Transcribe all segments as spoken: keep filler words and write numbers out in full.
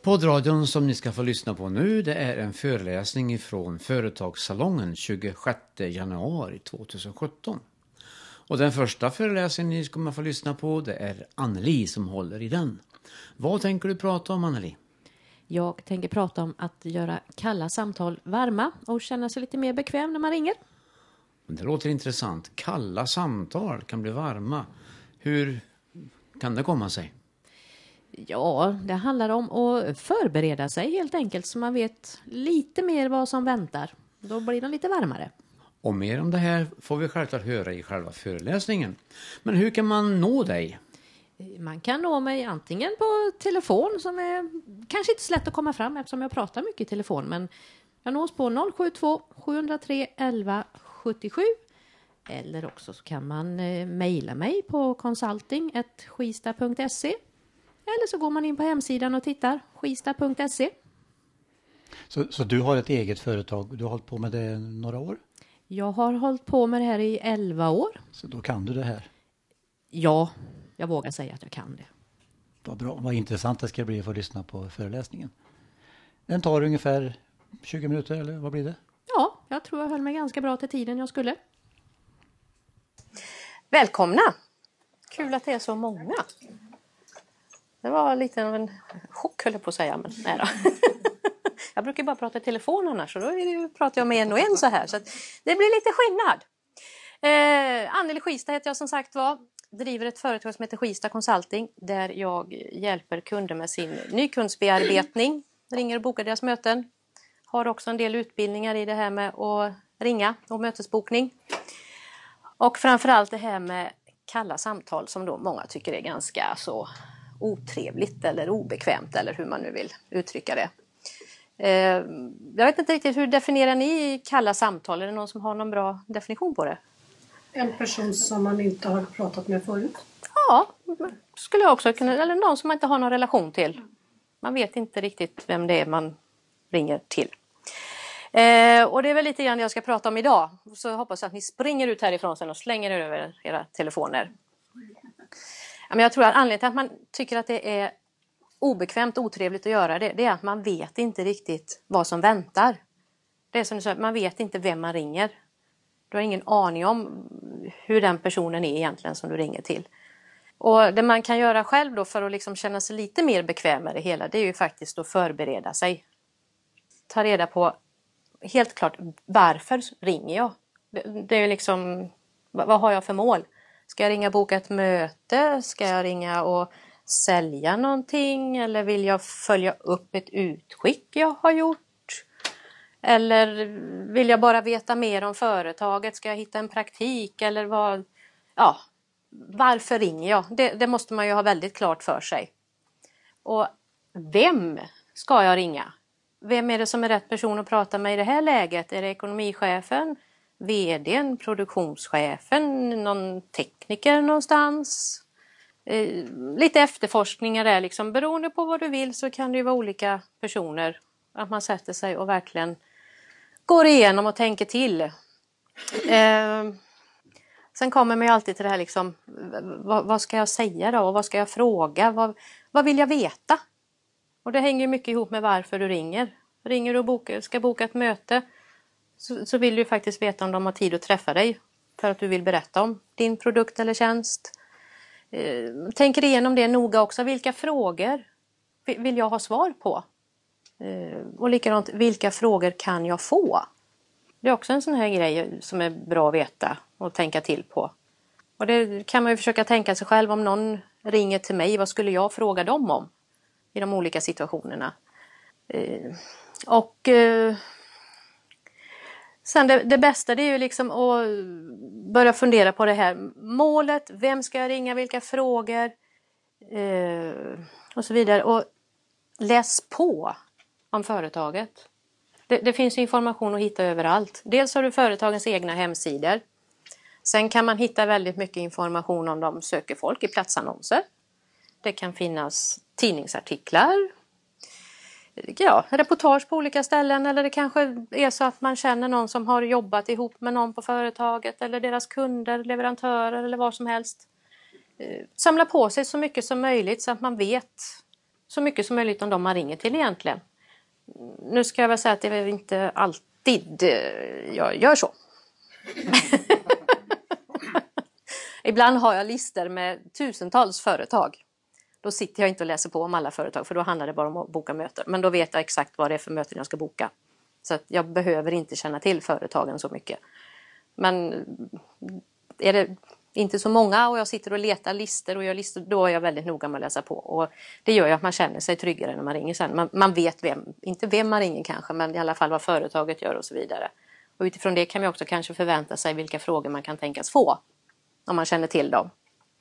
Poddradion som ni ska få lyssna på nu, det är en föreläsning från Företagssalongen tjugosjätte januari tjugohundrasjutton. Och den första föreläsningen ni ska få lyssna på, det är Anneli som håller i den. Vad tänker du prata om, Anneli? Jag tänker prata om att göra kalla samtal varma och känna sig lite mer bekväm när man ringer. Det låter intressant. Kalla samtal kan bli varma. Hur kan det komma sig? Ja, det handlar om att förbereda sig helt enkelt så man vet lite mer vad som väntar. Då blir de lite varmare. Och mer om det här får vi självklart höra i själva föreläsningen. Men hur kan man nå dig? Man kan nå mig antingen på telefon som är kanske inte så lätt att komma fram eftersom jag pratar mycket i telefon. Men jag nås på noll sju två sju noll tre elva sjuttiosju. Eller också så kan man eh, mejla mig på consulting at skista punkt se. Eller så går man in på hemsidan och tittar, skista punkt se. Så, så du har ett eget företag, du har hållit på med det några år? Jag har hållit på med det här i elva år. Så då kan du det här? Ja, jag vågar säga att jag kan det. Vad bra, vad intressant det ska bli att få lyssna på föreläsningen. Den tar ungefär tjugo minuter eller vad blir det? Ja, jag tror jag höll mig ganska bra till tiden jag skulle. Välkomna! Kul att det är så många. Det var lite av en chock höll jag på att säga, men nej då. Jag brukar bara prata i telefon annars, så då är det ju, pratar jag med en och en så här. Så att det blir lite skillnad. Eh, Anneli Skista heter jag som sagt var. Driver ett företag som heter Skista Consulting. Där jag hjälper kunder med sin nykundsbearbetning. Ringer och bokar deras möten. Har också en del utbildningar i det här med att ringa och mötesbokning. Och framförallt det här med kalla samtal som då många tycker är ganska så otrevligt eller obekvämt eller hur man nu vill uttrycka det. Eh, jag vet inte riktigt, hur definierar ni kalla samtal? Är det någon som har någon bra definition på det? En person som man inte har pratat med förut. Ja, skulle jag också kunna, eller någon som man inte har någon relation till. Man vet inte riktigt vem det är man ringer till. Eh, och det är väl lite grann jag ska prata om idag. Så jag hoppas att ni springer ut härifrån sen och slänger över era telefoner. Men jag tror att anledningen till att man tycker att det är obekvämt och otrevligt att göra det, det är att man vet inte riktigt vad som väntar. Det är som du sa, man vet inte vem man ringer. Du har ingen aning om hur den personen är egentligen som du ringer till. Och det man kan göra själv då för att liksom känna sig lite mer bekväm med det hela, det är ju faktiskt att förbereda sig. Ta reda på helt klart varför ringer jag. Det, det är ju liksom, vad, vad har jag för mål? Ska jag ringa och boka ett möte? Ska jag ringa och sälja någonting? Eller vill jag följa upp ett utskick jag har gjort? Eller vill jag bara veta mer om företaget? Ska jag hitta en praktik? Eller vad? Ja, varför ringer jag? Det, det måste man ju ha väldigt klart för sig. Och vem ska jag ringa? Vem är det som är rätt person att prata med i det här läget? Är det ekonomichefen? Vdn, produktionschefen, någon tekniker någonstans. Eh, lite efterforskningar är liksom, beroende på vad du vill så kan det ju vara olika personer. Att man sätter sig och verkligen går igenom och tänker till. Eh, sen kommer man ju alltid till det här liksom, vad, vad ska jag säga då? Och vad ska jag fråga? Vad, vad vill jag veta? Och det hänger ju mycket ihop med varför du ringer. Ringer du och boka, ska boka ett möte. Så, så vill du faktiskt veta om de har tid att träffa dig. För att du vill berätta om din produkt eller tjänst. Eh, tänker igenom det noga också. Vilka frågor vill jag ha svar på? Eh, och likadant, vilka frågor kan jag få? Det är också en sån här grej som är bra att veta och tänka till på. Och det kan man ju försöka tänka sig själv. Om någon ringer till mig, vad skulle jag fråga dem om? I de olika situationerna. Eh, och... Eh, Sen det, det bästa det är ju liksom att börja fundera på det här målet, vem ska jag ringa, vilka frågor eh, och så vidare. Och läs på om företaget. Det, det finns information att hitta överallt. Dels har du företagens egna hemsidor. Sen kan man hitta väldigt mycket information om de söker folk i platsannonser. Det kan finnas tidningsartiklar. Ja, reportage på olika ställen, eller det kanske är så att man känner någon som har jobbat ihop med någon på företaget eller deras kunder, leverantörer eller vad som helst. Samla på sig så mycket som möjligt så att man vet så mycket som möjligt om de man ringer till egentligen. Nu ska jag väl säga att det är inte alltid jag gör så. Ibland har jag listor med tusentals företag. Då sitter jag inte och läser på om alla företag, för då handlar det bara om att boka möten. Men då vet jag exakt vad det är för möten jag ska boka. Så att jag behöver inte känna till företagen så mycket. Men är det inte så många och jag sitter och letar listor och gör listor, då är jag väldigt noga med att läsa på. Och det gör ju att man känner sig tryggare när man ringer sen. Man, man vet vem, inte vem man ringer kanske, men i alla fall vad företaget gör och så vidare. Och utifrån det kan man också kanske förvänta sig vilka frågor man kan tänkas få. Om man känner till dem.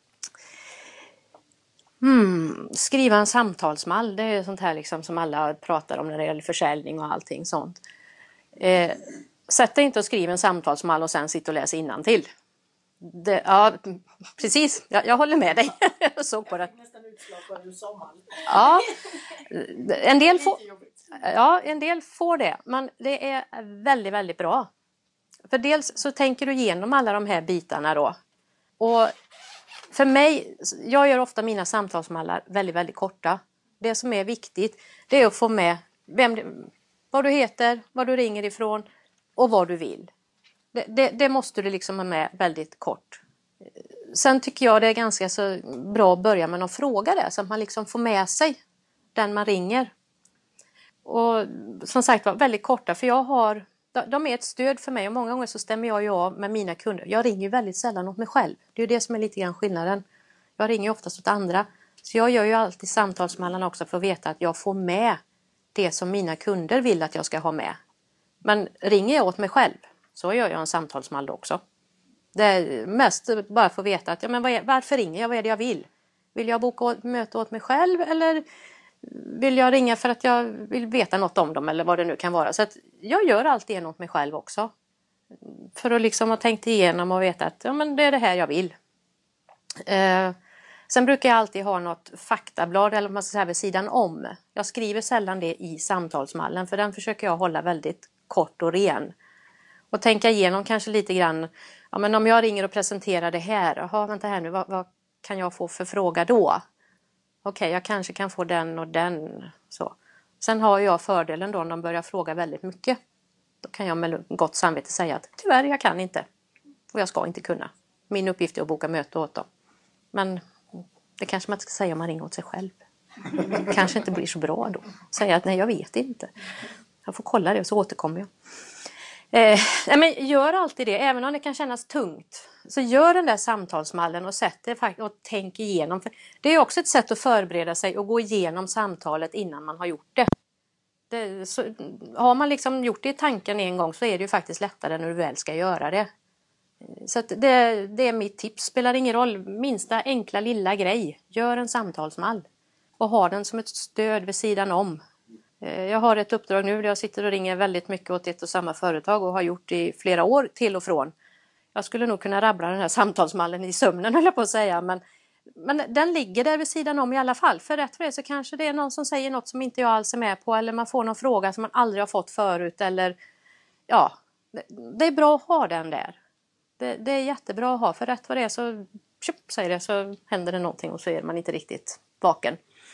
Hmm, skriva en samtalsmall, det är sånt här liksom som alla pratar om när det gäller försäljning och allting sånt. Eh, sätt dig inte och skriv en samtalsmall och sen sitta och läsa innantill. Det, ja, precis. Jag, jag håller med dig. Jag såg på det. Nästan utslag på en sommar. Ja, en del får, ja, en del får det. Men det är väldigt, väldigt bra. För dels så tänker du igenom alla de här bitarna då. Och för mig, jag gör ofta mina samtalsmallar väldigt, väldigt korta. Det som är viktigt, det är att få med vem, vad du heter, vad du ringer ifrån och vad du vill. Det, det, det måste du liksom ha med väldigt kort. Sen tycker jag det är ganska så bra att börja med någon fråga där, så att man liksom får med sig den man ringer. Och som sagt var väldigt korta, för jag har, de är ett stöd för mig och många gånger så stämmer jag ju av med mina kunder. Jag ringer ju väldigt sällan åt mig själv. Det är ju det som är lite grann skillnaden. Jag ringer ju oftast åt andra. Så jag gör ju alltid samtalsmallarna också för att veta att jag får med det som mina kunder vill att jag ska ha med. Men ringer jag åt mig själv så gör jag en samtalsmall också. Det är mest bara för att veta att, ja, men vad är, varför ringer jag? Vad är det jag vill? Vill jag boka möte åt mig själv eller vill jag ringa för att jag vill veta något om dem eller vad det nu kan vara. Så att jag gör alltid en åt mig själv också. För att liksom ha tänkt igenom och veta att ja, men det är det här jag vill. Eh, sen brukar jag alltid ha något faktablad eller vad man ska säga vid sidan om. Jag skriver sällan det i samtalsmallen för den försöker jag hålla väldigt kort och ren. Och tänka igenom kanske lite grann. Ja, men om jag ringer och presenterar det här. Jaha, vänta här nu. Vad, vad kan jag få för fråga då? Okej, okay, jag kanske kan få den och den. Så. Sen har jag fördelen då om de börjar fråga väldigt mycket. Då kan jag med gott samvete säga att tyvärr, jag kan inte. Och jag ska inte kunna. Min uppgift är att boka möte åt dem. Men det kanske man inte ska säga om man ringer åt sig själv. Det kanske inte blir så bra då. Säga att nej, jag vet inte. Jag får kolla det och så återkommer jag. Eh, men gör alltid det, även om det kan kännas tungt. Så gör den där samtalsmallen och sätt det och tänk igenom. För det är också ett sätt att förbereda sig och gå igenom samtalet innan man har gjort det. det så, har man liksom gjort det i tanken en gång så är det ju faktiskt lättare när du väl ska göra det. Så att det, det är mitt tips. Spelar ingen roll, minsta enkla lilla grej. Gör en samtalsmall och ha den som ett stöd vid sidan om. Jag har ett uppdrag nu där jag sitter och ringer väldigt mycket åt ett och samma företag och har gjort i flera år till och från. Jag skulle nog kunna rabbla den här samtalsmallen i sömnen, höll jag på att säga. Men, men den ligger där vid sidan om i alla fall. För rätt för det så kanske det är någon som säger något som inte jag alls är med på. Eller man får någon fråga som man aldrig har fått förut. Eller ja, det, det är bra att ha den där. Det, det är jättebra att ha. För rätt för det så, tjup, säger det, så händer det någonting och så är man inte riktigt vaken.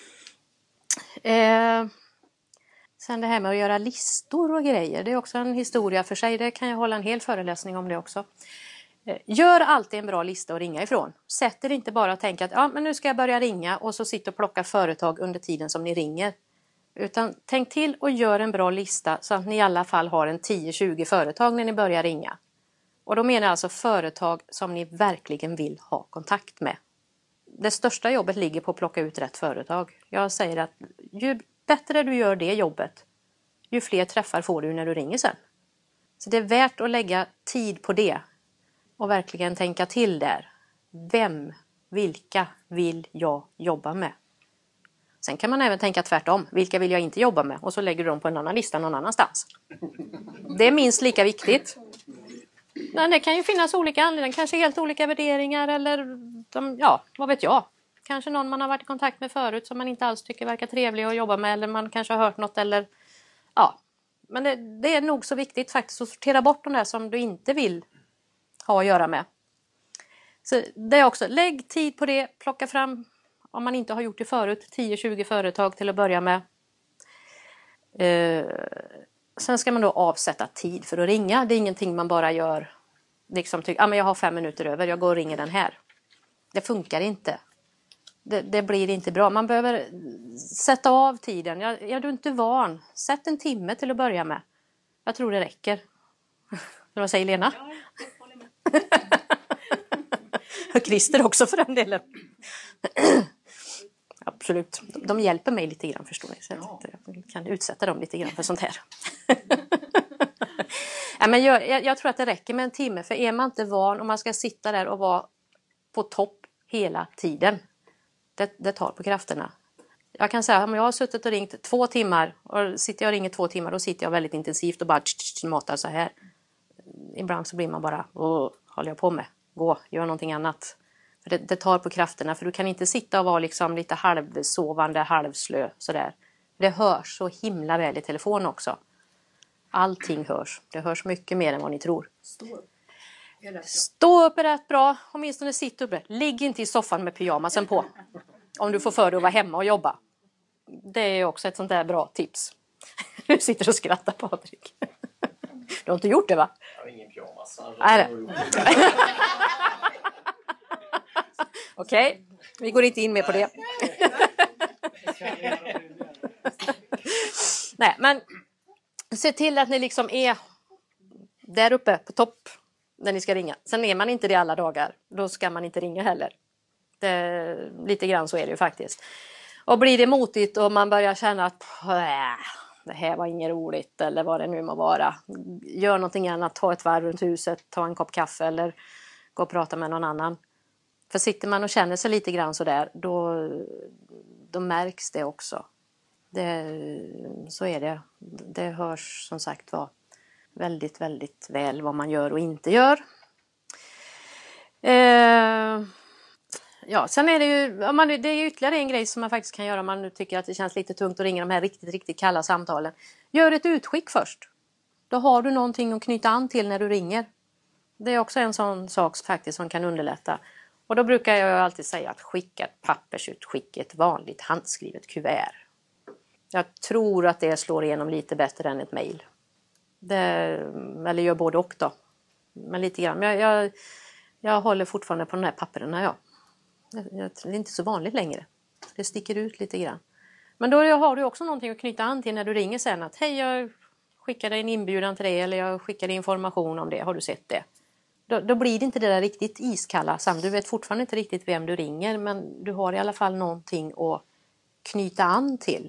Eh... Sen det här med att göra listor och grejer, det är också en historia för sig. Det kan jag hålla en hel föreläsning om det också. Gör alltid en bra lista att ringa ifrån. Sätt er inte bara och tänka att ja, men nu ska jag börja ringa och så sitter och plocka företag under tiden som ni ringer. Utan tänk till och gör en bra lista så att ni i alla fall har en tio tjugo företag när ni börjar ringa. Och då menar jag alltså företag som ni verkligen vill ha kontakt med. Det största jobbet ligger på att plocka ut rätt företag. Jag säger att ju bättre du gör det jobbet, ju fler träffar får du när du ringer sen. Så det är värt att lägga tid på det. Och verkligen tänka till där. Vem, vilka vill jag jobba med? Sen kan man även tänka tvärtom. Vilka vill jag inte jobba med? Och så lägger du dem på en annan lista någon annanstans. Det är minst lika viktigt. Men det kan ju finnas olika anledningar. Kanske helt olika värderingar eller de, ja, vad vet jag. Kanske någon man har varit i kontakt med förut som man inte alls tycker verkar trevlig att jobba med. Eller man kanske har hört något eller ja. Men det, det är nog så viktigt faktiskt att sortera bort de där som du inte vill ha att göra med. Så det är också, lägg tid på det. Plocka fram om man inte har gjort det förut, tio tjugo företag till att börja med. Eh, sen ska man då avsätta tid för att ringa. Det är ingenting man bara gör, liksom tycker, ah, men jag har fem minuter över, jag går och ringer den här. Det funkar inte. Det, det blir inte bra. Man behöver sätta av tiden. Jag, är du inte van, sätt en timme till att börja med. Jag tror det räcker. Vad säger Lena? Ja, jag håller med. Och Christer också för den delen. Absolut. De hjälper mig lite grann, förstår ni. Så jag kan utsätta dem lite grann för sånt här. Ja, men jag, jag, jag tror att det räcker med en timme. För är man inte van och man ska sitta där och vara på topp hela tiden. Det, det tar på krafterna. Jag kan säga, om jag har suttit och ringt två timmar. Och sitter jag och ringer två timmar, då sitter jag väldigt intensivt och bara tsch, tsch, matar så här. Ibland så blir man bara, åh, håller jag på med? Gå, gör någonting annat. För det, det tar på krafterna. För du kan inte sitta och vara liksom lite halvsovande, halvslö sådär. Det hörs så himla väl i telefon också. Allting hörs. Det hörs mycket mer än vad ni tror. Stå upp. Är rätt bra. Stå upp är rätt bra. Åtminstone sitt upp. Ligg inte i soffan med pyjamasen på. Om du får för dig att vara hemma och jobba. Det är också ett sånt där bra tips. Du sitter och skrattar, Patrik. Du har inte gjort det, va? Jag har ingen pyjamas. Nej, okej, okay. Vi går inte in mer på det. Nej, men se till att ni liksom är där uppe på topp när ni ska ringa. Sen är man inte det alla dagar. Då ska man inte ringa heller. Det, lite grann så är det ju faktiskt. Och blir det motigt och man börjar känna att det här var inget roligt eller vad det nu må vara. Gör någonting annat, ta ett varv runt huset, ta en kopp kaffe eller gå och prata med någon annan. För sitter man och känner sig lite grann sådär, då, då märks det också. Det, så är det. Det hörs som sagt var väldigt, väldigt väl vad man gör och inte gör. Eh, ja, sen är det ju, om man, det är ju ytterligare en grej som man faktiskt kan göra om man nu tycker att det känns lite tungt att ringa de här riktigt, riktigt kalla samtalen. Gör ett utskick först. Då har du någonting att knyta an till när du ringer. Det är också en sån sak faktiskt som kan underlätta. Och då brukar jag alltid säga att skicka ett pappersutskick, ett vanligt handskrivet kuvert. Jag tror att det slår igenom lite bättre än ett mejl. Eller gör både och då. Men lite grann. Jag, jag, jag håller fortfarande på de här papperna, ja. Det är inte så vanligt längre. Det sticker ut lite grann. Men då har du också någonting att knyta an till när du ringer sen. Att hej, jag skickade en inbjudan till dig. Eller jag skickade information om det. Har du sett det? Då, då blir det inte det där riktigt iskalla. Sam, du vet fortfarande inte riktigt vem du ringer. Men du har i alla fall någonting att knyta an till.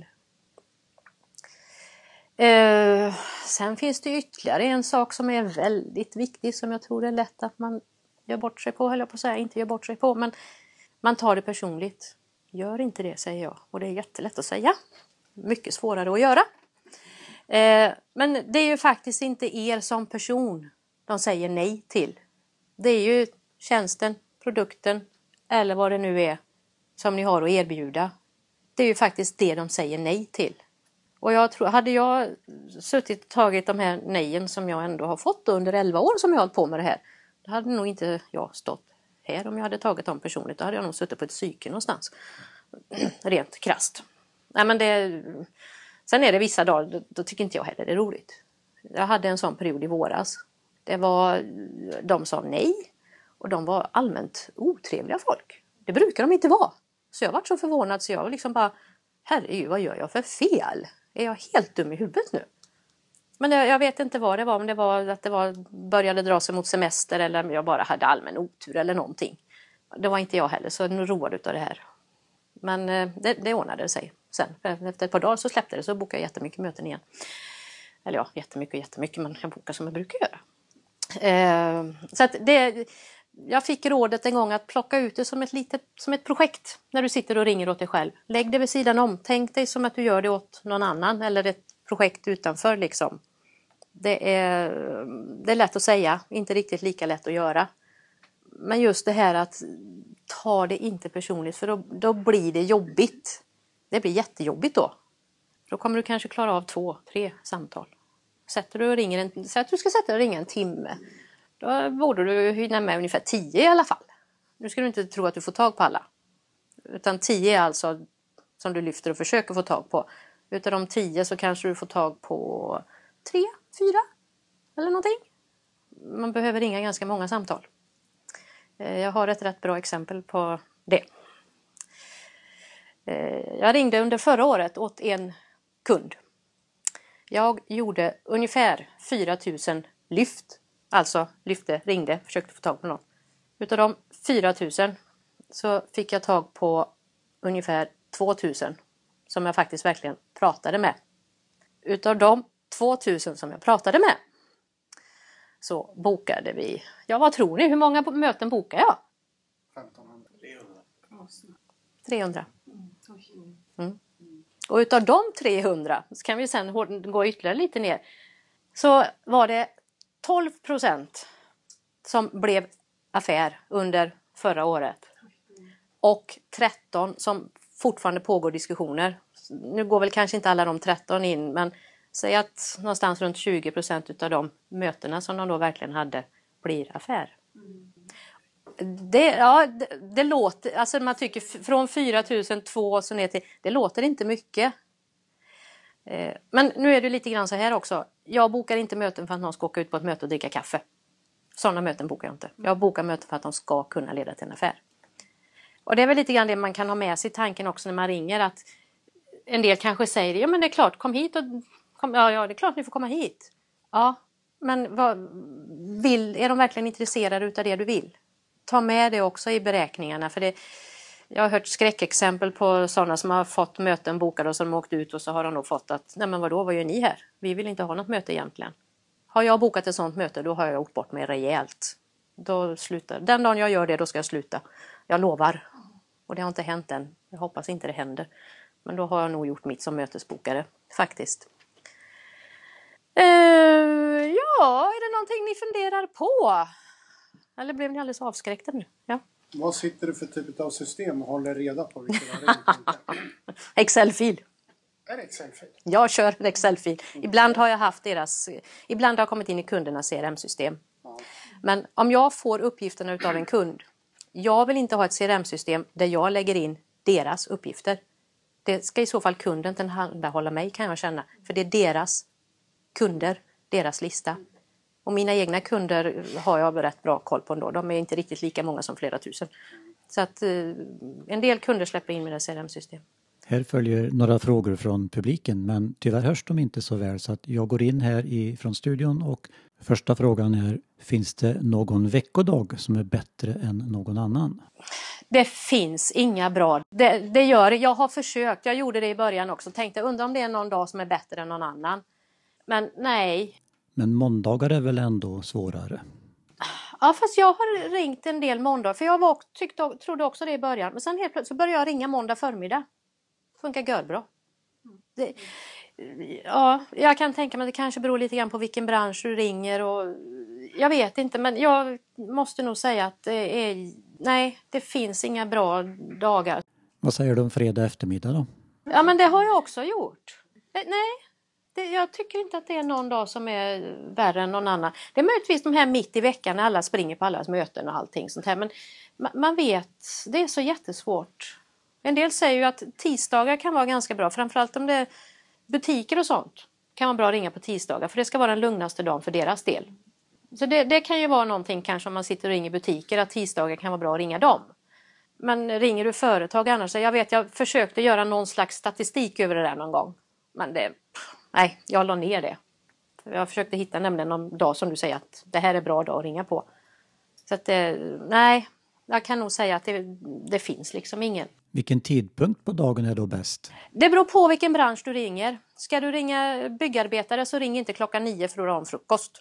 Eh, sen finns det ytterligare en sak som är väldigt viktig. Som jag tror är lätt att man gör bort sig på. Eller på att säga, inte gör bort sig på. Men man tar det personligt. Gör inte det, säger jag. Och det är jättelätt att säga. Mycket svårare att göra. Eh, men det är ju faktiskt inte er som person de säger nej till. Det är ju tjänsten, produkten eller vad det nu är som ni har att erbjuda. Det är ju faktiskt det de säger nej till. Och jag tror, hade jag suttit och tagit de här nejen som jag ändå har fått under elva år som jag har hållit på med det här. Då hade nog inte jag stått här om jag hade tagit dem personligt. Då hade jag nog suttit på ett psyke någonstans. Rent krasst. Nej, men det, sen är det vissa dagar, då, då tycker inte jag heller det är roligt. Jag hade en sån period i våras. Det var, de sa nej. Och de var allmänt otrevliga folk. Det brukar de inte vara. Så jag var så förvånad så jag liksom bara, herregud, vad gör jag för fel? Är jag helt dum i huvudet nu? Men det, jag vet inte vad det var. Om det var att det var, började dra sig mot semester eller om jag bara hade allmän otur eller någonting. Det var inte jag heller, så jag roade utav det här. Men det, det ordnade sig sen. Efter ett par dagar så släppte det, så bokade jag jättemycket möten igen. Eller ja, jättemycket och jättemycket, men jag bokar som jag brukar göra. Eh, så att det, jag fick rådet en gång att plocka ut det som ett, litet, som ett projekt när du sitter och ringer åt dig själv. Lägg det vid sidan om. Tänk dig som att du gör det åt någon annan eller ett projekt utanför liksom. Det är, det är lätt att säga, inte riktigt lika lätt att göra. Men just det här att ta det inte personligt, för då, då blir det jobbigt. Det blir jättejobbigt då. Då kommer du kanske klara av två, tre samtal. Sätter du och ringer en, säg att du ska sätta och ringa en timme. Då borde du hinna med ungefär tio i alla fall. Nu ska du inte tro att du får tag på alla. Utan tio är alltså som du lyfter och försöker få tag på. Utav de tio så kanske du får tag på tre, fyra eller någonting. Man behöver ringa ganska många samtal. Jag har ett rätt bra exempel på det. Jag ringde under förra året åt en kund. Jag gjorde ungefär fyra tusen lyft. Alltså lyfte, ringde, försökte få tag på någon. Utav de fyra tusen så fick jag tag på ungefär två tusen som jag faktiskt verkligen pratade med. Utav de två tusen som jag pratade med så bokade vi, ja vad tror ni, hur många möten bokade jag? femtonhundra. trehundra. Mm. Och utav de trehundra, så kan vi sen gå ytterligare lite ner, så var det tolv procent som blev affär under förra året. Och tretton som fortfarande pågår diskussioner. Nu går väl kanske inte alla de tretton in, men säg att någonstans runt tjugo procent utav de mötena som de då verkligen hade blir affär. Det, ja, det, det låter, alltså man tycker från fyra tusen två så ner till, det låter inte mycket. Eh, men nu är det lite grann så här också. Jag bokar inte möten för att någon ska åka ut på ett möte och dricka kaffe. Sådana möten bokar jag inte. Jag bokar möten för att de ska kunna leda till en affär. Och det är väl lite grann det man kan ha med sig i tanken också när man ringer. Att en del kanske säger, ja men det är klart, kom hit och kom, ja, ja det är klart ni får komma hit. Ja, men vad, vill, är de verkligen intresserade utav det du vill? Ta med det också i beräkningarna. För det, jag har hört skräckexempel på sådana som har fått möten bokade och som har åkt ut och så har de då fått att, nej men vadå, vad gör ni här? Vi vill inte ha något möte egentligen. Har jag bokat ett sådant möte, då har jag gjort bort mig rejält. Då slutar, den dagen jag gör det, då ska jag sluta. Jag lovar. Och det har inte hänt än. Jag hoppas inte det händer. Men då har jag nog gjort mitt som mötesbokare, faktiskt. Uh, ja, är det någonting ni funderar på? Eller blev ni alldeles avskräckta nu? Ja. Vad sitter du för typ av system och håller reda på? Vilka har ringt? Excel-fil. Är det Excel-fil? Jag kör en Excel-fil. Ibland har jag haft deras, ibland har jag kommit in i kundernas C R M-system. Ja. Men om jag får uppgifterna utav en kund, jag vill inte ha ett C R M-system där jag lägger in deras uppgifter. Det ska i så fall kunden tillhandahålla mig, kan jag känna. För det är deras kunder, deras lista. Och mina egna kunder har jag rätt bra koll på ändå. De är inte riktigt lika många som flera tusen. Så att eh, en del kunder släpper in mina C R M-system. Här följer några frågor från publiken, men tyvärr hörs de inte så väl, så att jag går in här i, från studion och första frågan är, finns det någon veckodag som är bättre än någon annan? Det finns inga bra. Det, det gör jag har försökt, jag gjorde det i början också, tänkte undra om det är någon dag som är bättre än någon annan. Men nej. Men måndagar är väl ändå svårare? Ja, fast jag har ringt en del måndag, för jag var, tyckte, trodde också det i början. Men sen helt plötsligt så började jag ringa måndag förmiddag. Funkar görbra. Det, ja, jag kan tänka mig att det kanske beror lite grann på vilken bransch du ringer och jag vet inte, men jag måste nog säga att det är, nej, det finns inga bra dagar. Vad säger du om fredag eftermiddag då? Ja, men det har jag också gjort. Nej, det, jag tycker inte att det är någon dag som är värre än någon annan. Det är möjligtvis de här mitt i veckan när alla springer på allas möten och allting sånt här, men man, man vet, det är så jättesvårt. En del säger ju att tisdagar kan vara ganska bra, framförallt om det är butiker och sånt. Kan vara bra att ringa på tisdagar, för det ska vara den lugnaste dagen för deras del. Så det, det kan ju vara någonting kanske om man sitter och ringer butiker, att tisdagar kan vara bra att ringa dem. Men ringer du företag annars, jag vet, jag försökte göra någon slags statistik över det där någon gång. Men det, nej, jag la ner det. Jag försökte hitta nämligen någon dag som du säger att det här är bra dag att ringa på. Så att det, nej, jag kan nog säga att det, det finns liksom ingen. Vilken tidpunkt på dagen är då bäst? Det beror på vilken bransch du ringer. Ska du ringa byggarbetare så ring inte klockan nio för att ha en frukost.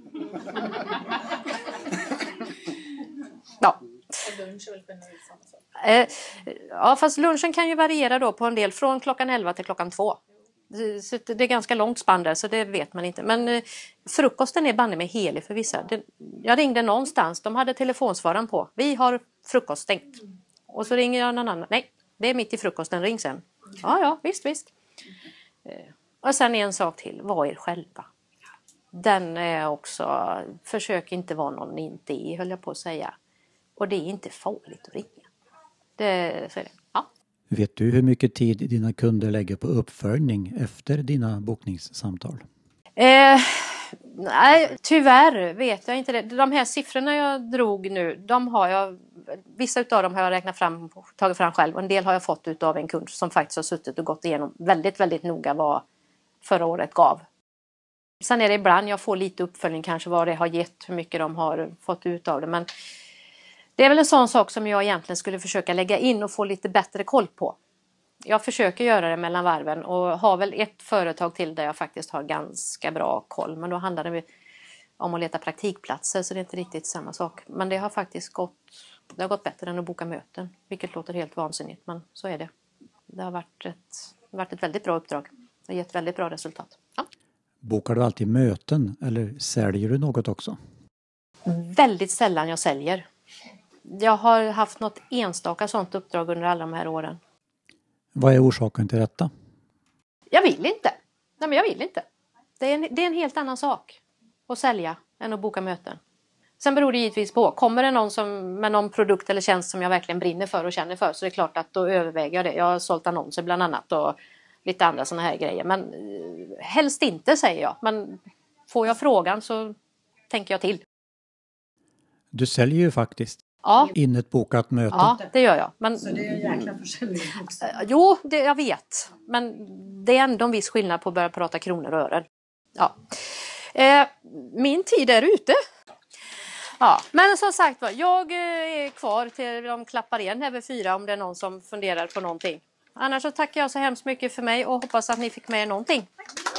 Ja. Och lunch är väl generellt samma sak? Eh, ja, fast lunchen kan ju variera då på en del från klockan elva till klockan två. Så det är ganska långt spann där, så det vet man inte. Men eh, frukosten är banne med helig för vissa. Det, jag ringde någonstans, de hade telefonsvararen på. Vi har frukost stängt. Och så ringer jag någon annan. Nej, det är mitt i frukosten, ring sen. Ja, ja, visst, visst. Eh, och sen en sak till, var er själva. Den är också, försök inte vara någon inte är, höll jag på att säga. Och det är inte farligt att ringa. Det, så är det. Ja. Vet du hur mycket tid dina kunder lägger på uppföljning efter dina bokningssamtal? Eh, nej, tyvärr vet jag inte det. De här siffrorna jag drog nu, de har jag, vissa utav dem har jag räknat fram, tagit fram själv. Och en del har jag fått utav en kund som faktiskt har suttit och gått igenom väldigt, väldigt noga vad förra året gav. Sen är det ibland jag får lite uppföljning kanske vad det har gett, hur mycket de har fått ut av det. Men det är väl en sån sak som jag egentligen skulle försöka lägga in och få lite bättre koll på. Jag försöker göra det mellan varven och har väl ett företag till där jag faktiskt har ganska bra koll. Men då handlar det om att leta praktikplatser så det är inte riktigt samma sak. Men det har faktiskt gått, det har gått bättre än att boka möten. Vilket låter helt vansinnigt men så är det. Det har varit ett, varit ett väldigt bra uppdrag. Det har gett väldigt bra resultat. Ja. Bokar du alltid möten eller säljer du något också? Väldigt sällan jag säljer. Jag har haft något enstaka sånt uppdrag under alla de här åren. Vad är orsaken till detta? Jag vill inte. Nej, men jag vill inte. Det är, en, det är en helt annan sak att sälja än att boka möten. Sen beror det givetvis på. Kommer det någon som, med någon produkt eller tjänst som jag verkligen brinner för och känner för så är det klart att då överväger jag det. Jag har sålt annonser bland annat och lite andra sådana här grejer. Men helst inte säger jag. Men får jag frågan så tänker jag till. Du säljer ju faktiskt. Ja. In ett bokat möte. Ja, det gör jag. Men, Så det är en jäkla försäljning också. Jo, det, jag vet. Men det är ändå en viss skillnad på att börja prata kronor och ören. Ja. Eh, min tid är ute. Ja, men som sagt var, jag är kvar till de klappar igen här vid fyra om det är någon som funderar på någonting. Annars så tackar jag så hemskt mycket för mig och hoppas att ni fick med er någonting.